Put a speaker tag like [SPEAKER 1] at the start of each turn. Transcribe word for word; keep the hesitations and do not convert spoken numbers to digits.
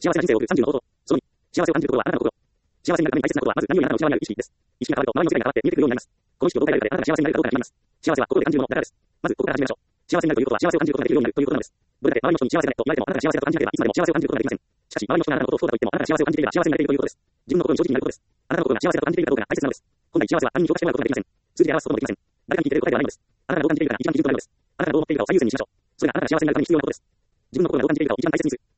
[SPEAKER 1] 幸せな人生を送るさんじゅうの方法。そのに、幸せを感じることはあなたの心。幸せになるために大切なことは、まず何よりあなたの内側にある意識です。意識が変わると、周りの世界が変わって見えてくるようになります。この意識をどう変えられるかで、あなたが幸せになれるかどうかが決まります。幸せは心で感じるものだからです。まず、ここから始めましょう。幸せになるということは、幸せを感じることができるようになるということなのです。どれだけ周りの人に幸せだと言われても、あなたが幸せだと感じなければ、いつまでも幸せを感じることができません。しかし、周りの人があなたのことをそうだと言っても、あなたが幸せを感じていれば幸せになれているということです。自分の心に正直になることです。あなたの心が幸せだと感じているかどうかが大切なのです。本来幸せは他人に評価してもらうことができません。数字で表すこともできません。誰かに聞いている答えではないのです。あなたがどう感じているかが一番基準となるのです。あなたがどう思っているかを最優先にしましょう。それがあなたが幸せになるために必要なことです。自分の心がどう感じているかを一番大切にする。